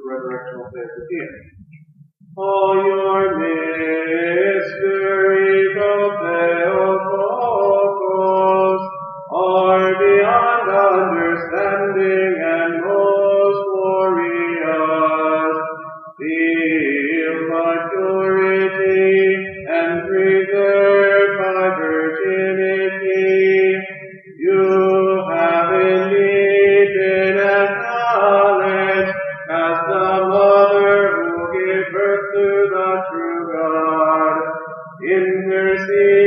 resurrectional faith with Him. All your mysteries, O Theotokos, are beyond understanding and most glorious. Sealed by purity and preserved by virginity, you have indeed been acknowledged as the mother who gave birth to the true God. Intercede